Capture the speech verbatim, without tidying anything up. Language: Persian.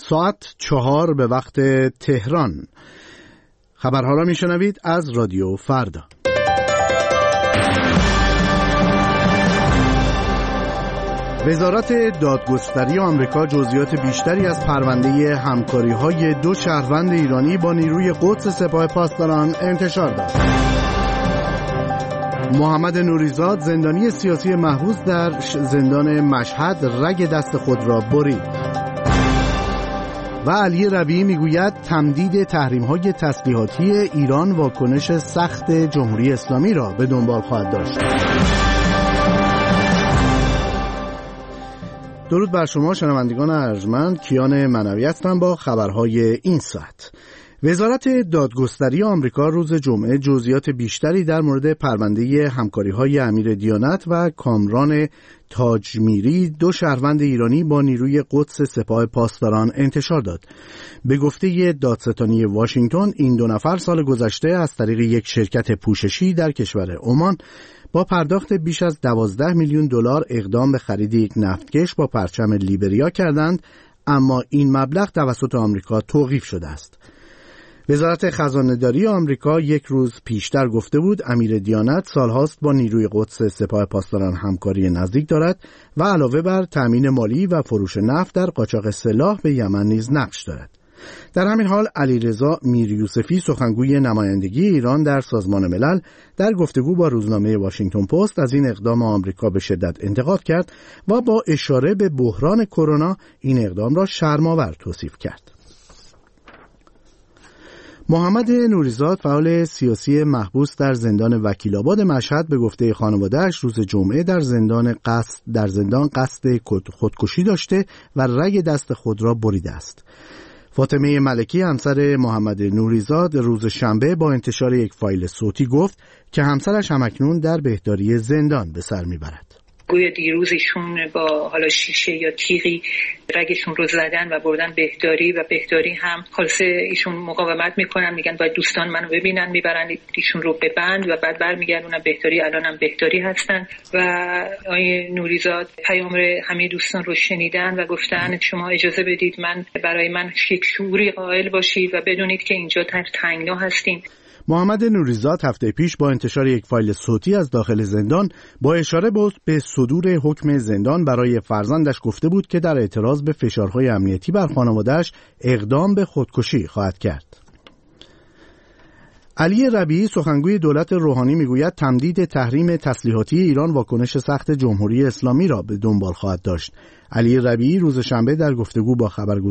ساعت چهار به وقت تهران. خبرها را میشنوید از رادیو فردا. وزارت دادگستری آمریکا جزئیات بیشتری از پرونده همکاری‌های دو شهروند ایرانی با نیروی قدس سپاه پاسداران انتشار داد. محمد نوریزاد زندانی سیاسی محبوس در زندان مشهد رگ دست خود را برید. و علی ربیعی میگوید تمدید تحریم‌های تسلیحاتی ایران واکنش سخت جمهوری اسلامی را به دنبال خواهد داشت. درود بر شما شنوندگان ارجمند، کیان منوی هستم با خبرهای این ساعت. وزارت دادگستری آمریکا روز جمعه جزئیات بیشتری در مورد پرونده همکاری‌های امیر دیانت و کامران تاجمیری دو شهروند ایرانی با نیروی قدس سپاه پاسداران انتشار داد. به گفته دادستانی واشنگتن این دو نفر سال گذشته از طریق یک شرکت پوششی در کشور عمان با پرداخت بیش از دوازده میلیون دلار اقدام به خرید یک نفتکش با پرچم لیبریا کردند، اما این مبلغ توسط آمریکا توقیف شده است. وزارت خزانه‌داری آمریکا یک روز پیشتر گفته بود امیر دیانت سالهاست با نیروی قدس سپاه پاسداران همکاری نزدیک دارد و علاوه بر تامین مالی و فروش نفت در قاچاق سلاح به یمن نیز نقش دارد. در همین حال علیرضا میریوسفی سخنگوی نمایندگی ایران در سازمان ملل در گفتگو با روزنامه واشنگتن پست از این اقدام آمریکا به شدت انتقاد کرد و با اشاره به بحران کرونا این اقدام را شرم‌آور توصیف کرد. محمد نوریزاد فعال سیاسی محبوس در زندان وکیل‌آباد مشهد به گفته خانواده‌اش روز جمعه در زندان قصد در زندان قصد خودکشی داشته و رگ دست خود را بریده است. فاطمه ملکی همسر محمد نوریزاد روز شنبه با انتشار یک فایل صوتی گفت که همسرش همکنون در بهداری زندان به سر میبرد. گویا دیروز ایشون با حالا شیشه یا تیغی رگشون رو زدن و بردن بهداری و بهداری هم خلاصه ایشون مقاومت میکنن، میگن باید دوستان منو ببینن، میبرن ایشون رو به بند و بعد برمیگردونن بهداری. الان هم بهداری هستن و آقای نوریزاد پیام همه دوستان رو شنیدن و گفتن شما اجازه بدید من برای من یک شعوری قائل باشید و بدونید که اینجا در تنگنا هستیم. محمد نوریزاد هفته پیش با انتشار یک فایل صوتی از داخل زندان با اشاره به صدور حکم زندان برای فرزندش گفته بود که در اعتراض به فشارهای امنیتی بر خانواده‌اش اقدام به خودکشی خواهد کرد. علی ربیعی سخنگوی دولت روحانی میگوید تمدید تحریم تسلیحاتی ایران واکنش سخت جمهوری اسلامی را به دنبال خواهد داشت. علی ربیعی روز شنبه در گفتگو با خبرگزاری